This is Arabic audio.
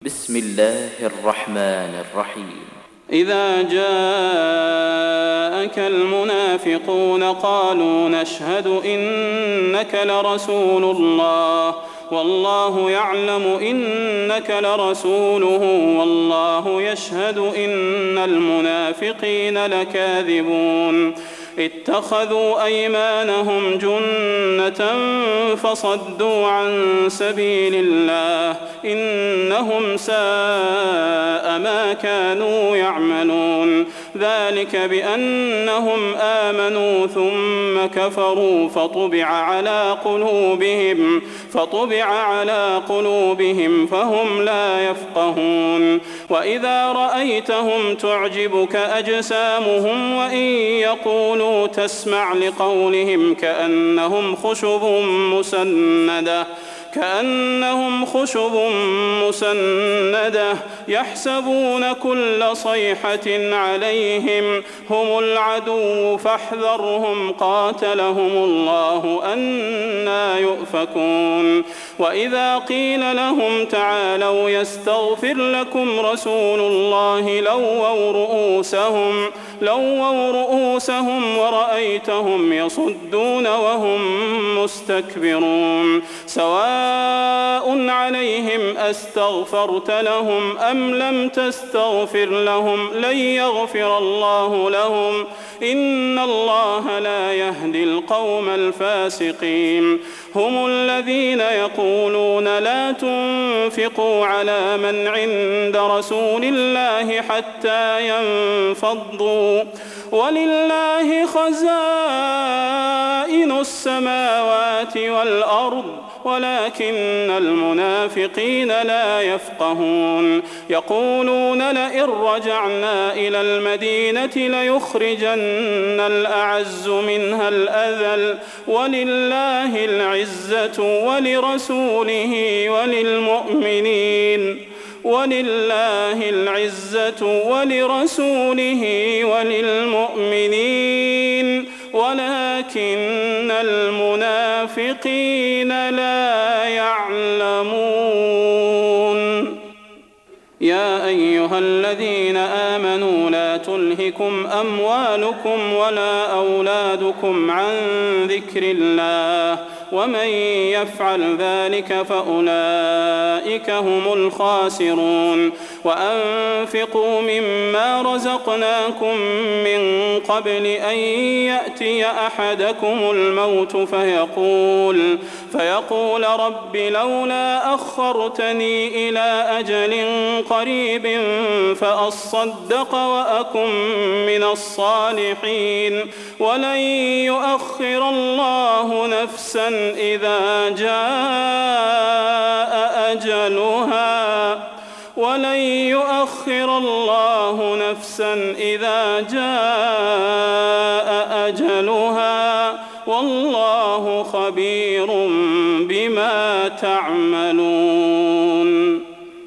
بسم الله الرحمن الرحيم. إذا جاءك المنافقون قالوا نشهد إنك لرسول الله والله يعلم إنك لرسوله والله يشهد إن المنافقين لكاذبون اتخذوا أيمانهم جنة فصدوا عن سبيل الله إنهم ساء ما كانوا يعملون ذلك بأنهم آمنوا ثم كفروا فطبع على قلوبهم فهم لا يفقهون وإذا رأيتهم تعجبك أجسامهم وإن يقولوا تسمع لقولهم كأنهم خشب مسندة يحسبون كل صيحة عليهم هم العدو فاحذرهم قاتلهم الله أنى يؤفكون وإذا قيل لهم تعالوا يستغفر لكم رسول الله لووا رؤوسهم ورأيتهم يصدون وهم مستكبرون سواء عليهم أستغفرت لهم أم لم تستغفر لهم لن يغفر الله لهم إن الله لا يهدي القوم الفاسقين هم الذين يقولون لا تنفقوا على من عند رسول الله حتى ينفضوا ولله خزائن السماوات والأرض ولكن المنافقين لا يفقهون يقولون لئن رجعنا إلى المدينة ليخرجن الأعز منها الأذل ولله العزة ولرسوله وللمؤمنين ولكن المنافقين لا يعلمون يا أيها الذين آمنوا لا تلهكم أموالكم ولا أولادكم عن ذكر الله ومن يفعل ذلك فأولئك هم الخاسرون وأنفقوا مما رزقناكم من قبل أن يأتي أحدكم الموت فيقول رب لولا أخرتني إلى أجل قريب فأصدق وأكن من الصالحين ولن يؤخر الله نفسا إذا جاء أجلها والله خبير بما تعملون.